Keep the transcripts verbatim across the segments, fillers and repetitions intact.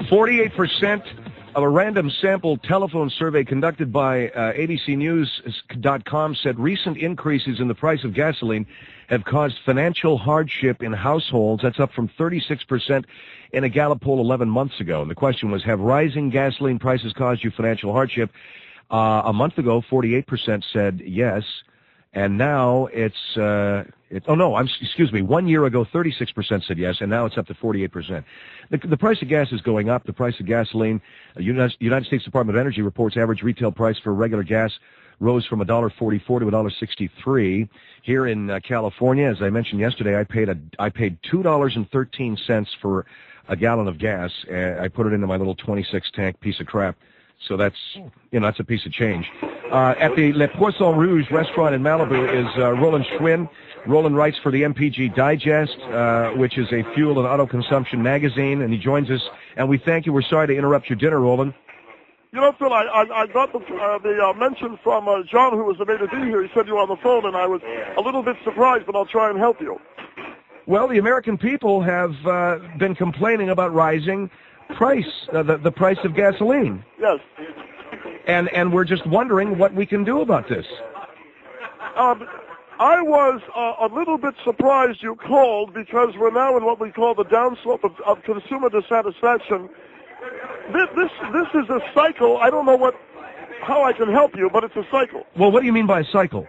forty-eight percent of a random sample telephone survey conducted by uh, A B C News dot com said recent increases in the price of gasoline have caused financial hardship in households. That's up from thirty-six percent in a Gallup poll eleven months ago. And the question was, have rising gasoline prices caused you financial hardship? Uh, a month ago, forty-eight percent said yes. And now it's, uh, it, oh no, I'm, excuse me, one year ago, thirty-six percent said yes, and now it's up to forty-eight percent. The, the price of gas is going up. The price of gasoline, the United, United States Department of Energy reports average retail price for regular gas rose from one dollar forty-four to one dollar sixty-three. Here in uh, California, as I mentioned yesterday, I paid a, I paid two dollars and thirteen cents for a gallon of gas. Uh, I put it into my little twenty-six tank piece of crap. So that's, you know, that's a piece of change. Uh, at the Le Poisson Rouge restaurant in Malibu is uh, Roland Schwinn. Roland writes for the M P G Digest, uh, which is a fuel and auto consumption magazine, and he joins us. And we thank you. We're sorry to interrupt your dinner, Roland. You know, Phil, I, I, I got the, uh, the uh, mention from uh, John, who was the made to be here. He said you were on the phone, and I was a little bit surprised, but I'll try and help you. Well, the American people have uh, been complaining about rising price, uh, the, the price of gasoline. Yes. And and we're just wondering what we can do about this. Um, I was uh, a little bit surprised you called, because we're now in what we call the downslope of, of consumer dissatisfaction. This, this this is a cycle. I don't know what how I can help you, but it's a cycle. Well, what do you mean by a cycle?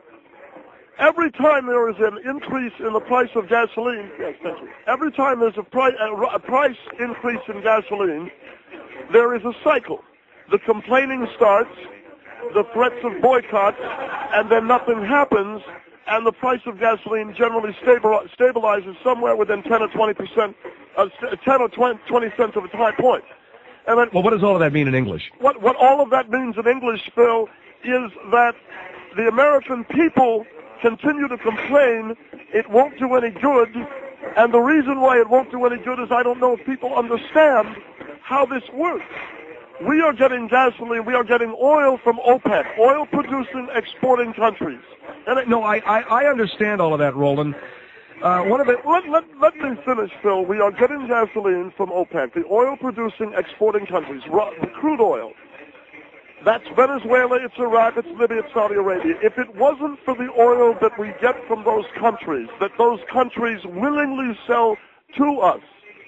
Every time there is an increase in the price of gasoline, yes, thank you. Every time there's a price, a price increase in gasoline, there is a cycle. The complaining starts, the threats of boycott, and then nothing happens, and the price of gasoline generally stabilizes somewhere within ten or twenty percent, uh, ten or twenty cents of its high point. And then, well, what does all of that mean in English? What, what all of that means in English, Phil, is that the American people continue to complain it won't do any good, and the reason why it won't do any good is I don't know if people understand how this works. We are getting gasoline, we are getting oil from OPEC, oil-producing, exporting countries. And it, no, I, I, I understand all of that, Roland. Uh, one of the, let, let, let me finish, Phil. We are getting gasoline from OPEC, the oil-producing, exporting countries, the crude oil. That's Venezuela, it's Iraq, it's Libya, it's Saudi Arabia. If it wasn't for the oil that we get from those countries, that those countries willingly sell to us,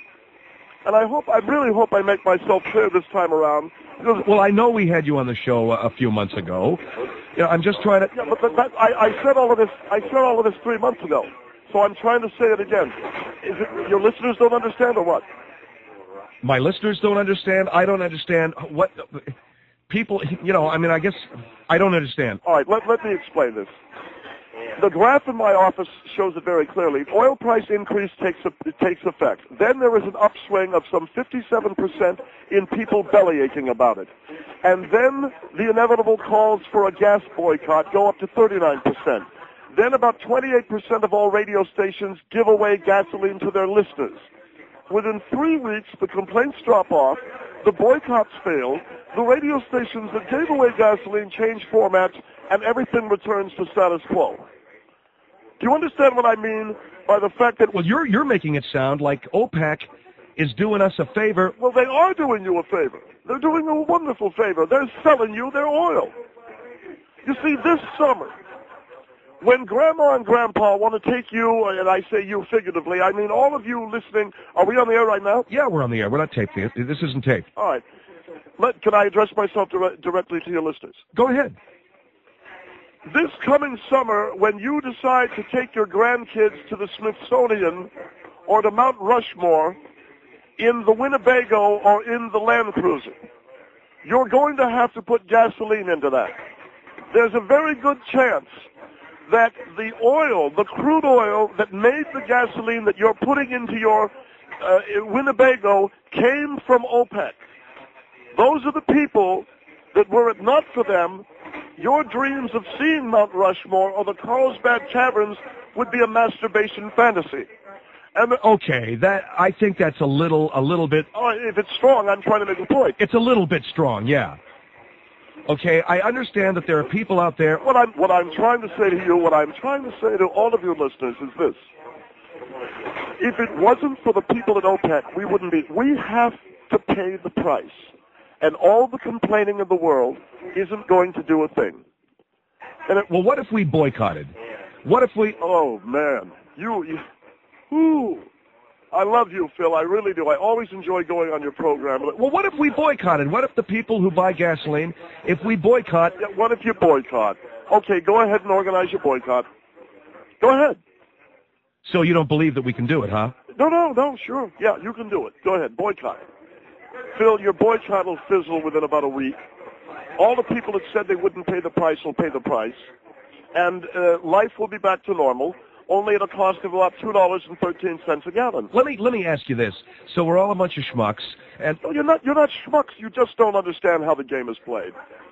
and I hope, I really hope I make myself clear this time around. Because, well, I know we had you on the show a, a few months ago. You know, I'm just trying to... Yeah, but that, that, I, I said all of this, I said all of this three months ago. So I'm trying to say it again. Is it, your listeners don't understand or what? My listeners don't understand? I don't understand. What... People, you know, I mean, I guess I don't understand. All right, let, let me explain this. The graph in my office shows it very clearly. Oil price increase takes a, takes effect. Then there is an upswing of some fifty-seven percent in people belly aching about it. And then the inevitable calls for a gas boycott go up to thirty-nine percent. Then about twenty-eight percent of all radio stations give away gasoline to their listeners. Within three weeks, the complaints drop off, the boycotts fail, the radio stations that gave away gasoline change formats, and everything returns to status quo. Do you understand what I mean by the fact that... Well, you're you're making it sound like OPEC is doing us a favor. Well, they are doing you a favor. They're doing a wonderful favor. They're selling you their oil. You see, this summer, when Grandma and Grandpa want to take you, and I say you figuratively, I mean all of you listening, are we on the air right now? Yeah, we're on the air. We're not taped. This isn't taped. All right. Let, can I address myself dire- directly to your listeners? Go ahead. This coming summer, when you decide to take your grandkids to the Smithsonian or to Mount Rushmore in the Winnebago or in the Land Cruiser, you're going to have to put gasoline into that. There's a very good chance that the oil, the crude oil that made the gasoline that you're putting into your uh, Winnebago came from OPEC. Those are the people that, were it not for them, your dreams of seeing Mount Rushmore or the Carlsbad Caverns would be a masturbation fantasy. And the, okay, that I think that's a little, a little bit. Oh, if it's strong, I'm trying to make a point. It's a little bit strong, yeah. Okay, I understand that there are people out there. What I'm, what I'm trying to say to you, what I'm trying to say to all of your listeners is this: if it wasn't for the people at OPEC, we wouldn't be. We have to pay the price. And all the complaining in the world isn't going to do a thing. And it, well, what if we boycotted? What if we... Oh, man. You... you ooh. I love you, Phil. I really do. I always enjoy going on your program. Well, what if we boycotted? What if the people who buy gasoline, if we boycott... Yeah, what if you boycott? Okay, go ahead and organize your boycott. Go ahead. So you don't believe that we can do it, huh? No, no, no, sure. Yeah, you can do it. Go ahead, boycott. Phil, your boycott will fizzle within about a week. All the people that said they wouldn't pay the price will pay the price. And uh, life will be back to normal, only at a cost of about two dollars and thirteen cents a gallon. Let me let me ask you this. So we're all a bunch of schmucks, and no, you're not you're not schmucks. You just don't understand how the game is played.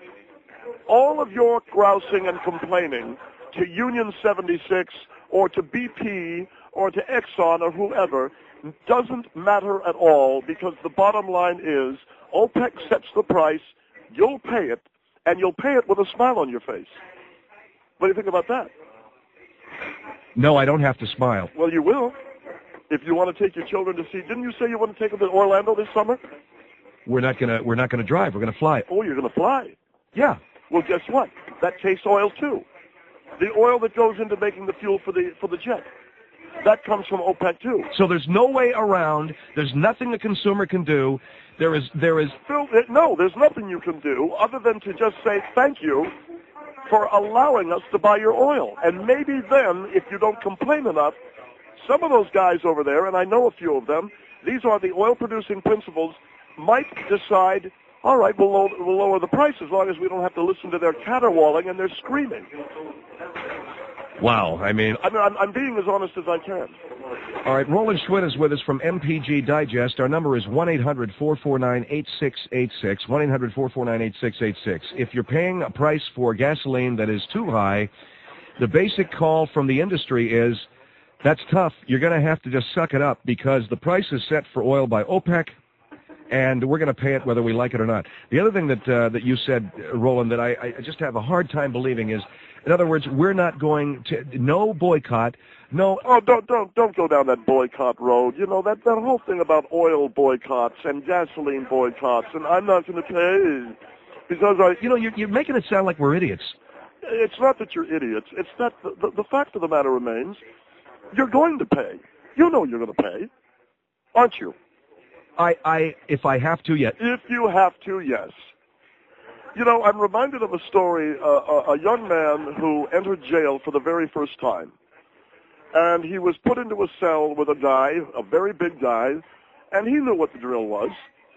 All of your grousing and complaining to Union seventy-six or to B P or to Exxon or whoever doesn't matter at all, because the bottom line is OPEC sets the price, you'll pay it, and you'll pay it with a smile on your face. What do you think about that? No, I don't have to smile. Well, you will. If you want to take your children to see, didn't you say you want to take them to Orlando this summer? We're not gonna we're not gonna drive. We're gonna fly. Oh, you're gonna fly? Yeah. Well, guess what? That tastes oil too. The oil that goes into making the fuel for the for the jet. That comes from OPEC too. So there's no way around. There's nothing the consumer can do. There is there is Phil, no, there's nothing you can do other than to just say thank you for allowing us to buy your oil. And maybe then, if you don't complain enough, some of those guys over there, and I know a few of them, these are the oil-producing principals, might decide, all right, we'll, low, we'll lower the price as long as we don't have to listen to their caterwauling and their screaming. Wow, I mean... I mean, I'm, I'm being as honest as I can. All right, Roland Schwinn is with us from M P G Digest. Our number is one eight hundred four four nine eight six eight six, one eight hundred four four nine eight six eight six. If you're paying a price for gasoline that is too high, the basic call from the industry is, that's tough. You're going to have to just suck it up, because the price is set for oil by OPEC, and we're going to pay it whether we like it or not. The other thing that uh, that you said, Roland, that I, I just have a hard time believing is, in other words, we're not going to, no boycott, no... Oh, don't, don't, don't go down that boycott road. You know, that, that whole thing about oil boycotts and gasoline boycotts, and I'm not going to pay because I... You know, you're, you're making it sound like we're idiots. It's not that you're idiots. It's that the, the, the fact of the matter remains, you're going to pay. You know you're going to pay, aren't you? I, I, if I have to, yes. If you have to, yes. You know, I'm reminded of a story, uh, a, a young man who entered jail for the very first time. And he was put into a cell with a guy, a very big guy, and he knew what the drill was.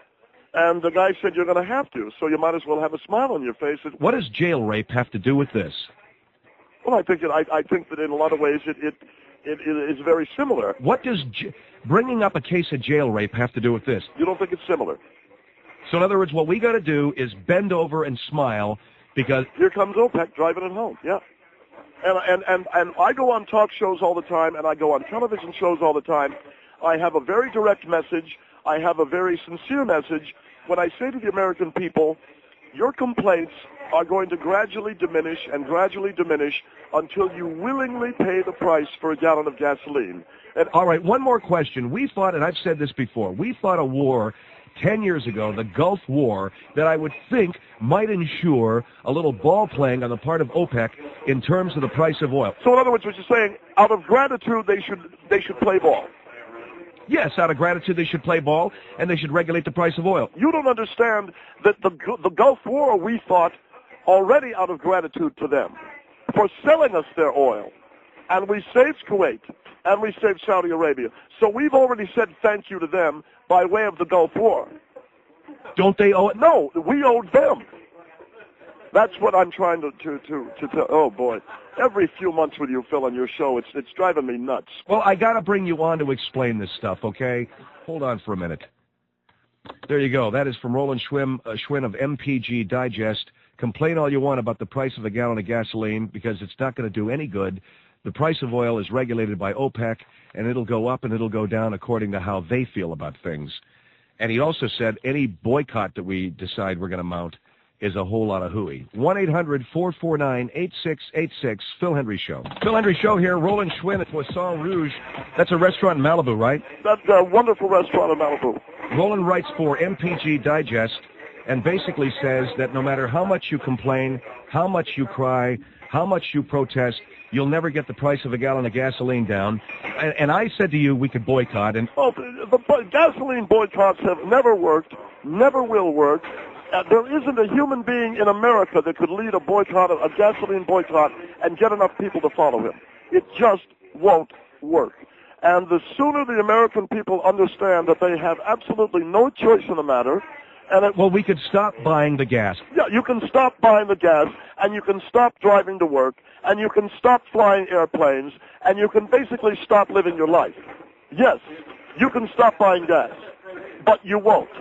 And the guy said, you're going to have to, so you might as well have a smile on your face. What does jail rape have to do with this? Well, I think, it, I, I think that in a lot of ways it, it, it, it is very similar. What does j- bringing up a case of jail rape have to do with this? You don't think it's similar? So in other words, what we got to do is bend over and smile, because... Here comes OPEC driving it home, yeah. And, and, and, and I go on talk shows all the time, and I go on television shows all the time. I have a very direct message. I have a very sincere message when I say to the American people, your complaints are going to gradually diminish and gradually diminish until you willingly pay the price for a gallon of gasoline. And all right, one more question. We fought, and I've said this before, we fought a war ten years ago, the Gulf War, that I would think might ensure a little ball playing on the part of OPEC in terms of the price of oil. So in other words, what you're saying, out of gratitude, they should they should play ball. Yes, out of gratitude, they should play ball, and they should regulate the price of oil. You don't understand that the the Gulf War we fought already out of gratitude to them for selling us their oil. And we saved Kuwait, and we saved Saudi Arabia. So we've already said thank you to them by way of the Gulf War. Don't they owe it? No, we owed them. That's what I'm trying to to to, to tell. Oh boy, every few months with you, Phil, on your show, it's it's driving me nuts. Well, I got to bring you on to explain this stuff. Okay, hold on for a minute. There you go. That is from Roland Schwinn, uh, Schwinn of M P G Digest. Complain all you want about the price of a gallon of gasoline, because it's not going to do any good. The price of oil is regulated by OPEC, and it'll go up and it'll go down according to how they feel about things. And he also said any boycott that we decide we're going to mount is a whole lot of hooey. one eight hundred four four nine eight six eight six, Phil Hendry Show. Phil Hendry Show here, Roland Schwinn at Poisson Rouge. That's a restaurant in Malibu, right? That's a wonderful restaurant in Malibu. Roland writes for M P G Digest and basically says that no matter how much you complain, how much you cry, how much you protest, you'll never get the price of a gallon of gasoline down. And, and I said to you we could boycott. And oh, the, the gasoline boycotts have never worked, never will work. Uh, there isn't a human being in America that could lead a boycott, a gasoline boycott, and get enough people to follow him. It just won't work. And the sooner the American people understand that they have absolutely no choice in the matter, and it, well, we could stop buying the gas. Yeah, you can stop buying the gas, and you can stop driving to work, and you can stop flying airplanes, and you can basically stop living your life. Yes, you can stop buying gas, but you won't.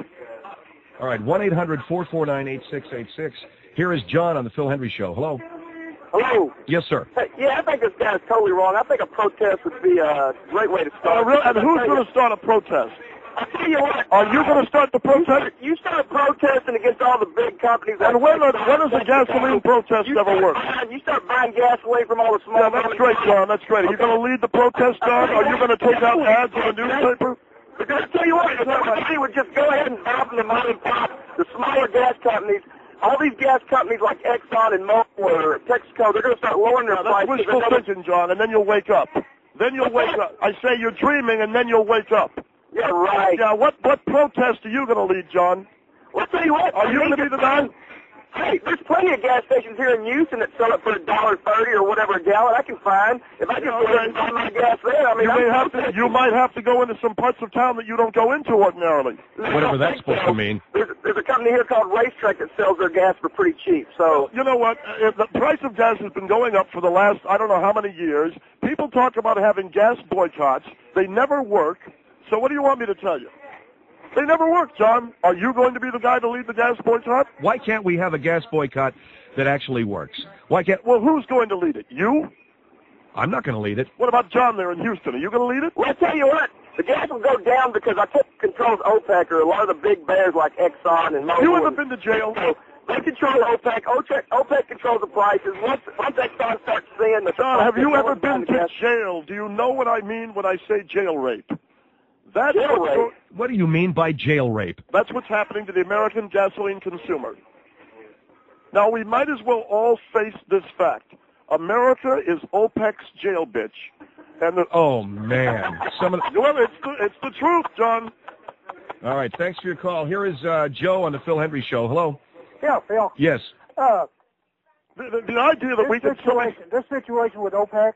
All right, one eight hundred four four nine eight six eight six. Here is John on the Phil Hendry Show. Hello. Hello. Yes, sir. Hey, yeah, I think this guy's totally wrong. I think a protest would be a great way to start. Uh, really? And who's going to start a protest? I'll tell you what. Are you going to start the protest? You start protesting against all the big companies. And when, when does a gasoline protest ever work? Buying, you start buying gasoline from all the small. Yeah, that's great, John. That's great. Are you going to lead the protest, John? Are you going to take out ads in the newspaper? Because I tell you what, if everybody would just go ahead and buy from the mom and pop, the smaller gas companies, all these gas companies like Exxon and Mobil or Texaco, they're going to start lowering their yeah, prices. That's wishful thinking, John, and then you'll wake up. Then you'll wake up. I say you're dreaming, and then you'll wake up. Yeah, right. Yeah, what what protest are you going to lead, John? Well, I'll tell you what. Are you going to be the guy? Hey, there's plenty of gas stations here in Houston that sell it for a dollar thirty or whatever a gallon. I can find if I just go ahead and buy my gas there. I mean, you may I'm have to. You might have to go into some parts of town that you don't go into ordinarily. Whatever that's supposed to mean. There's, there's a company here called Racetrack that sells their gas for pretty cheap. So you know what? Uh, The price of gas has been going up for the last I don't know how many years. People talk about having gas boycotts. They never work. So what do you want me to tell you? They never work, John. Are you going to be the guy to lead the gas boycott? Why can't we have a gas boycott that actually works? Why can't? Well, who's going to lead it? You? I'm not going to lead it. What about John there in Houston? Are you going to lead it? Well, I tell you what, the gas will go down because I took control of OPEC or a lot of the big bears like Exxon and Mobil. You ever been to jail? So they control OPEC. OPEC. OPEC controls the prices. Once once Exxon starts seeing the John, have you ever been to gas, jail? Do you know what I mean when I say jail rape? That's jail what's rape? go- What do you mean by jail rape? That's what's happening to the American gasoline consumer. Now, we might as well all face this fact. America is OPEC's jail bitch. And the, Oh, man. Some of the, well, it's the, it's the truth, John. all right, thanks for your call. Here is uh, Joe on the Phil Hendry Show. Hello? Yeah, Phil. Yes. Uh, The, the, the idea that this we could... situation, this situation with OPEC,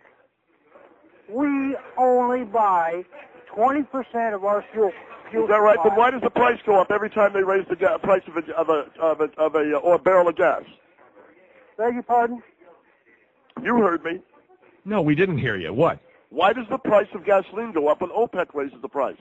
we only buy twenty percent of our fuel. fuel Is that right? supply. Then why does the price go up every time they raise the ga- price of a, of a, of a, of a, or a barrel of gas? Beg your pardon? You heard me. No, we didn't hear you. What? Why does the price of gasoline go up when OPEC raises the price?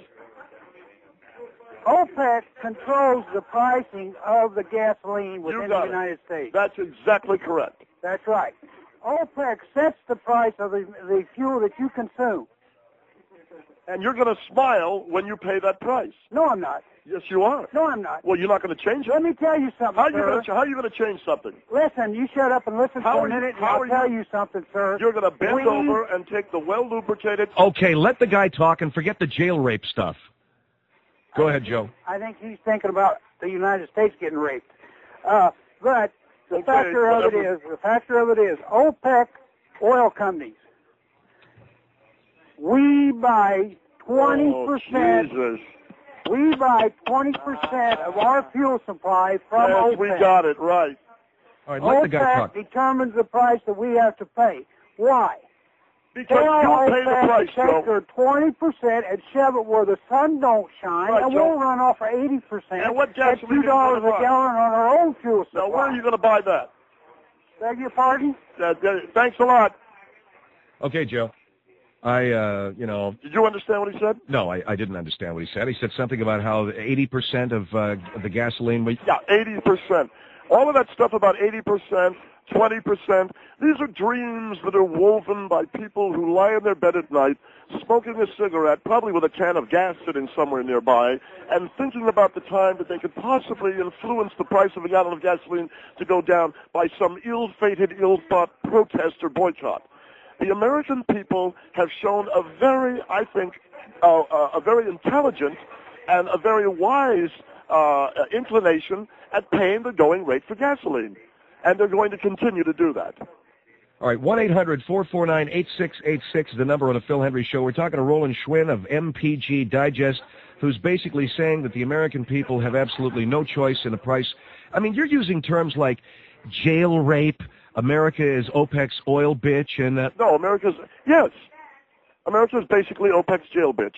OPEC controls the pricing of the gasoline within got the it. United States. That's exactly correct. That's right. OPEC sets the price of the, the fuel that you consume. And you're going to smile when you pay that price. No, I'm not. Yes, you are. No, I'm not. Well, you're not going to change it. Let me tell you something, How are you sir. going to, how are you going to change something? Listen, you shut up and listen How for are a you- minute, and how I'll are tell you- you something, sir. You're going to bend We- over and take the well-lubricated... Okay, let the guy talk and forget the jail rape stuff. Go ahead, Joe. I think he's thinking about the United States getting raped. Uh, but the Okay, factor of it whatever. is, the factor of it is, OPEC oil companies, we buy twenty percent. Oh, Jesus. We buy twenty percent of our fuel supply from Yes, OPEC. we got it, right. All right, let the guy OPEC talk. determines the price that we have to pay. Why? Because Tell you pay the OPEC price, to Joe. take their twenty percent and shove it where the sun don't shine, Right, and Joe. we'll run off for eighty percent And what at gasoline two are dollars you a gonna buy? gallon on our own fuel supply. Now, where are you going to buy that? Beg your pardon? Uh, uh, thanks a lot. Okay, Joe. I, uh, you know, Did you understand what he said? no, I, I didn't understand what he said. He said something about how eighty percent of uh, the gasoline... We, Yeah, eighty percent. All of that stuff about eighty percent, twenty percent. These are dreams that are woven by people who lie in their bed at night, smoking a cigarette, probably with a can of gas sitting somewhere nearby, and thinking about the time that they could possibly influence the price of a gallon of gasoline to go down by some ill-fated, ill-thought protest or boycott. The American people have shown a very, I think, uh, uh, a very intelligent and a very wise uh, inclination at paying the going rate for gasoline. And they're going to continue to do that. All right, one eight hundred four four nine eight six eight six is the number on the Phil Hendry Show. We're talking to Roland Schwinn of M P G Digest, who's basically saying that the American people have absolutely no choice in the price. I mean, you're using terms like jail rape, America is OPEC's oil bitch, and... Uh, no, America's... Yes. America's basically OPEC's jail bitch.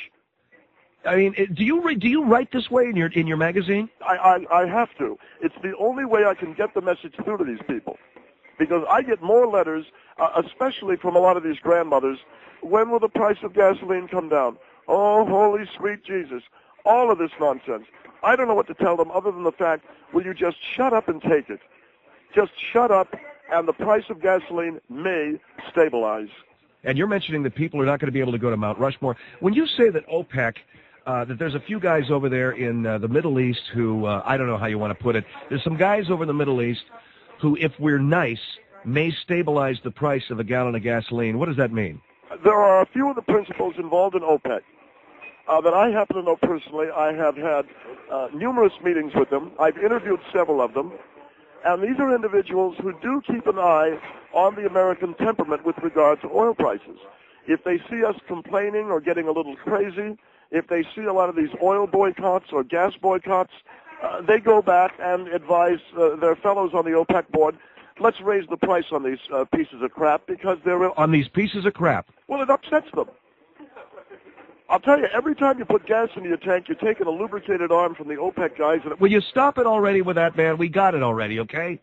I mean, do you do you write this way in your in your magazine? I, I I have to. It's the only way I can get the message through to these people, because I get more letters, uh, especially from a lot of these grandmothers. When will the price of gasoline come down? Oh, holy sweet Jesus! All of this nonsense. I don't know what to tell them other than the fact: will you just shut up and take it? Just shut up, and the price of gasoline may stabilize. And you're mentioning that people are not going to be able to go to Mount Rushmore. When you say that OPEC, uh, that there's a few guys over there in uh, the Middle East who, uh, I don't know how you want to put it, there's some guys over in the Middle East who, if we're nice, may stabilize the price of a gallon of gasoline. What does that mean? There are a few of the principals involved in OPEC uh, that I happen to know personally. I have had uh, numerous meetings with them. I've interviewed several of them. And these are individuals who do keep an eye on the American temperament with regard to oil prices. If they see us complaining or getting a little crazy, if they see a lot of these oil boycotts or gas boycotts, uh, they go back and advise uh, their fellows on the OPEC board, let's raise the price on these uh, pieces of crap because they're... On these pieces of crap? Well, it upsets them. I'll tell you, every time you put gas into your tank, you're taking a lubricated arm from the OPEC guys. And Will you stop it already with that, man? We got it already, okay?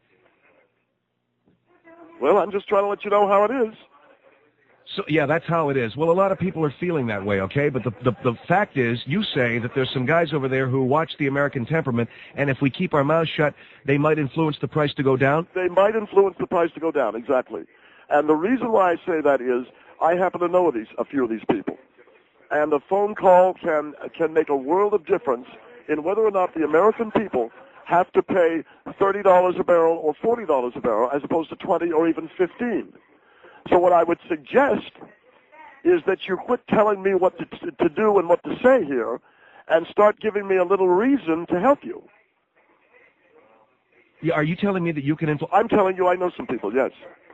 Well, I'm just trying to let you know how it is. So yeah, that's how it is. Well, a lot of people are feeling that way, okay? But the, the the fact is, you say that there's some guys over there who watch the American temperament, and if we keep our mouths shut, they might influence the price to go down? They might influence the price to go down, exactly. And the reason why I say that is I happen to know these a few of these people. And a phone call can can make a world of difference in whether or not the American people have to pay thirty dollars a barrel or forty dollars a barrel as opposed to twenty or even fifteen. So what I would suggest is that you quit telling me what to, to do and what to say here and start giving me a little reason to help you. Yeah, are you telling me that you can influence? I'm telling you I know some people, yes.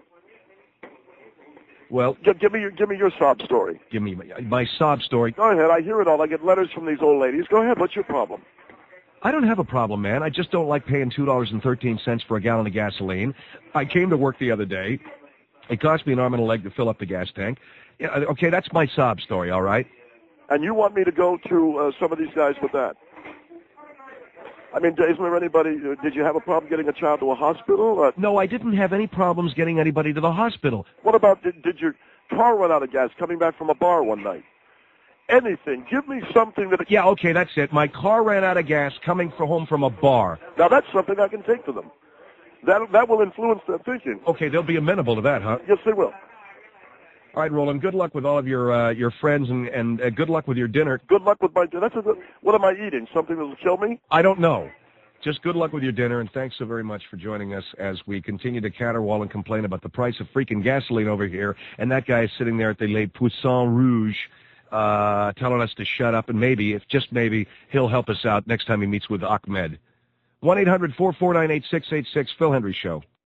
Well, give, give me your give me your sob story. Give me my, my sob story. Go ahead. I hear it all. I get letters from these old ladies. Go ahead. What's your problem? I don't have a problem, man. I just don't like paying two dollars and thirteen cents for a gallon of gasoline. I came to work the other day. It cost me an arm and a leg to fill up the gas tank. Yeah, okay, that's my sob story, all right? And you want me to go to uh, some of these guys with that? I mean, isn't there anybody, uh, did you have a problem getting a child to a hospital? Uh, no, I didn't have any problems getting anybody to the hospital. What about, did, did your car run out of gas coming back from a bar one night? Anything. Give me something that... Yeah, okay, that's it. My car ran out of gas coming for home from a bar. Now, that's something I can take to them. That that will influence their thinking. Okay, they'll be amenable to that, huh? Yes, they will. All right, Roland, good luck with all of your uh, your friends, and, and uh, good luck with your dinner. Good luck with my dinner. That's a, what am I eating? Something that will kill me? I don't know. Just good luck with your dinner, and thanks so very much for joining us as we continue to caterwaul and complain about the price of freaking gasoline over here, and that guy is sitting there at the Les Poussins Rouge uh, telling us to shut up, and maybe, if just maybe, he'll help us out next time he meets with Ahmed. one eight hundred four four nine eight six eight six, Phil Hendry Show.